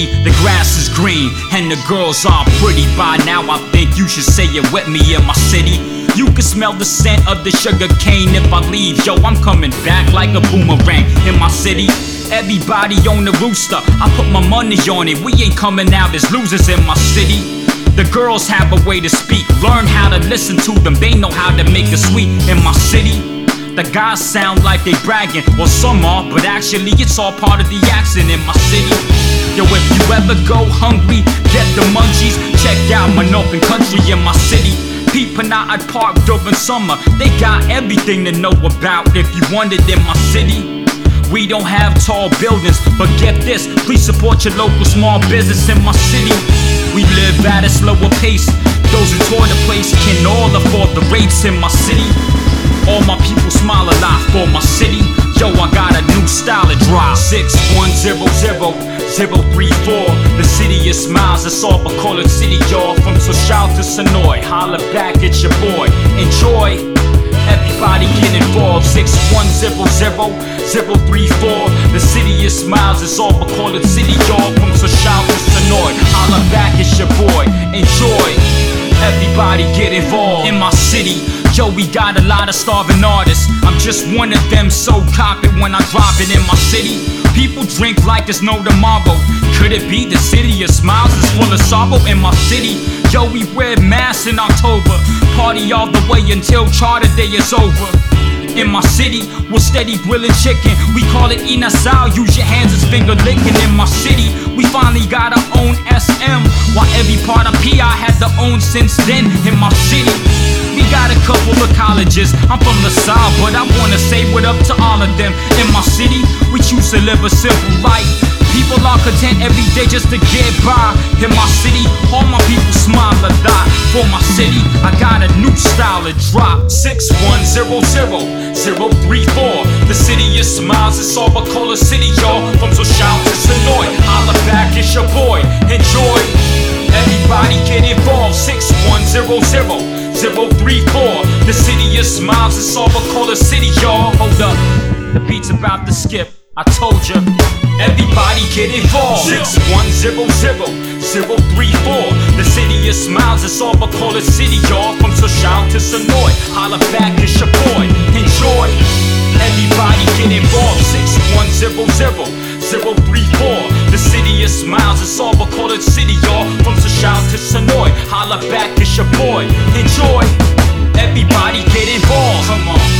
city, the grass is green and the girls are pretty. By now I think you should say it with me. In my city, you can smell the scent of the sugar cane. If I leave, yo, I'm coming back like a boomerang. In my city, everybody on the rooster, I put my money on it. We ain't coming out as losers in my city. The girls have a way to speak, learn how to listen to them. They know how to make it sweet. In my city, the guys sound like they bragging, well some are, but actually it's all part of the accent. In my city, yo, if you ever go hungry, get the munchies. Check out my northern country. In my city, people out at park during summer, they got everything to know about if you want it. In my city, we don't have tall buildings, but get this, please support your local small business. In my city, we live at a slower pace. Those who tour the place can all afford the rates. In my city, all my people smile a lot for my city. Yo, I got a new style to drop. 6100-034. The city of smiles, it's all but call it city, y'all. From Social to Sonoy, holla back at your boy. Enjoy, everybody get involved. 6100-034. The city of smiles, it's all but call it city, y'all. From Social to Sonoy, holla back at your boy. Enjoy, everybody get involved. In my city, yo, we got a lot of starving artists. I'm just one of them, so cop it when I drop it. In my city, people drink like there's no tomorrow. Could it be the city of smiles is full of sorrow? In my city, yo, we wear masks in October. Party all the way until Charter Day is over. In my city, we're steady grilling chicken. We call it inasal, use your hands as finger licking. In my city, we finally got our own SM, while every part of PI had their own since then. In my city, we got a couple of colleges. I'm from the South, but I wanna say what up to all of them. In my city, we choose to live a simple life. People are content every day just to get by. In my city, all my people smile a lot. For my city, I got a new style to drop. 6100-034. The city of smiles, it's all but call a city, y'all. From Social to Sonoy, holla back, it's your boy. Enjoy, everybody get involved. 6100-034. The city of smiles, it's all but call a city, y'all. Hold up, the beat's about to skip. I told ya, everybody get involved. 6100-034. The city of smiles, it's all but call it city, y'all. From Social to Sonoy, holla back, it's your boy. Enjoy, everybody get involved. 6100-034. The city of smiles, it's all but call it city, y'all. From Social to Sonoy, holla back, it's your boy. Enjoy, everybody get involved. Come on.